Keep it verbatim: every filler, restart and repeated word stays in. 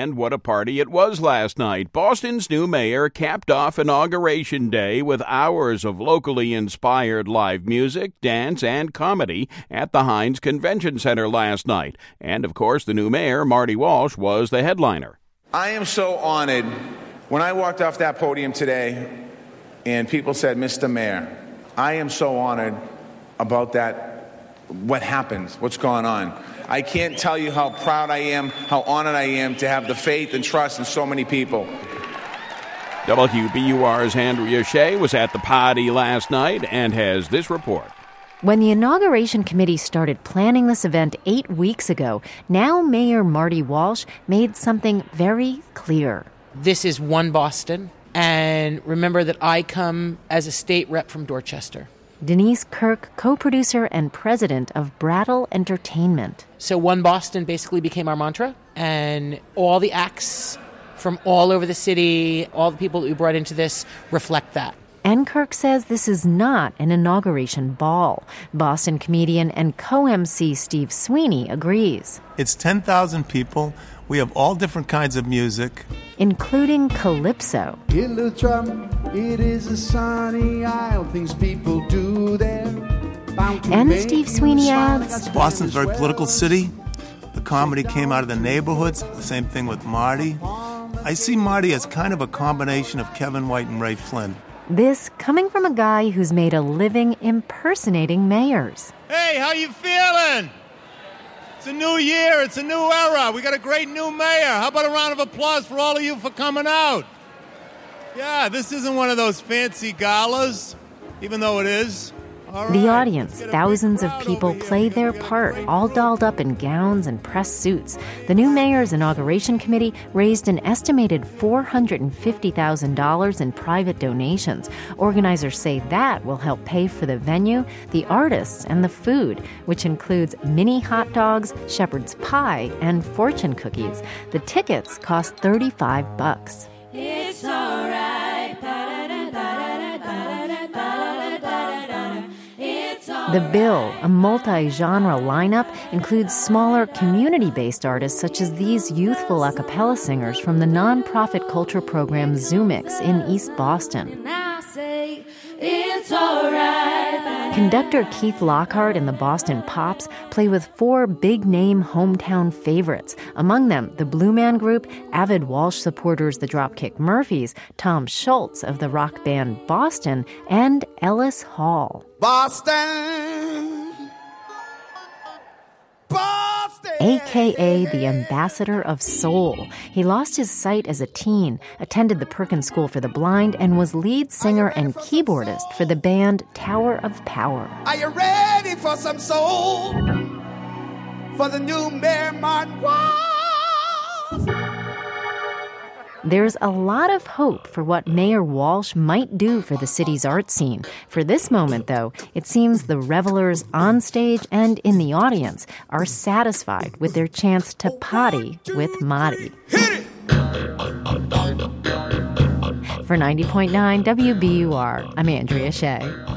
And what a party it was last night. Boston's new mayor capped off Inauguration Day with hours of locally inspired live music, dance, and comedy at the Heinz Convention Center last night. And, of course, the new mayor, Marty Walsh, was the headliner. I am so honored. When I walked off that podium today and people said, Mister Mayor, I am so honored about that, what happened, what's going on. I can't tell you how proud I am, how honored I am to have the faith and trust in so many people. W B U R's Andrea Shea was at the party last night and has this report. When the Inauguration Committee started planning this event eight weeks ago, now Mayor Marty Walsh made something very clear. This is one Boston, and remember that I come as a state rep from Dorchester. Denise Kirk, co-producer and president of Brattle Entertainment. So One Boston basically became our mantra, and all the acts from all over the city, all the people that we brought into this reflect that. And Kirk says this is not an inauguration ball. Boston comedian and co-M C Steve Sweeney agrees. It's ten thousand people. We have all different kinds of music, including calypso. It is a sunny isle, things people do there. And Steve Sweeney adds, Boston's a very political city. The comedy came out of the neighborhoods. The same thing with Marty. I see Marty as kind of a combination of Kevin White and Ray Flynn. This coming from a guy who's made a living impersonating mayors. Hey, how you feeling? It's a new year. It's a new era. We got a great new mayor. How about a round of applause for all of you for coming out? Yeah, this isn't one of those fancy galas, even though it is. All right. The audience, thousands of people, played their part, all dolled up in gowns and press suits. The new mayor's inauguration committee raised an estimated four hundred fifty thousand dollars in private donations. Organizers say that will help pay for the venue, the artists, and the food, which includes mini hot dogs, shepherd's pie, and fortune cookies. The tickets cost thirty-five bucks. It's all right. The bill, a multi-genre lineup, includes smaller community-based artists such as these youthful a cappella singers from the nonprofit culture program Zoomix in East Boston. It's all right. Conductor Keith Lockhart and the Boston Pops play with four big-name hometown favorites. Among them, the Blue Man Group, avid Walsh supporters the Dropkick Murphys, Tom Schultz of the rock band Boston, and Ellis Hall. Boston, Boston, A K A the ambassador of soul. He lost his sight as a teen, attended the Perkins School for the Blind, and was lead singer and keyboardist for the band Tower of Power. Are you ready for some soul? For the new Mayor Martin Walsh? There's a lot of hope for what Mayor Walsh might do for the city's art scene. For this moment, though, it seems the revelers on stage and in the audience are satisfied with their chance to potty with Marty. For ninety point nine W B U R, I'm Andrea Shea.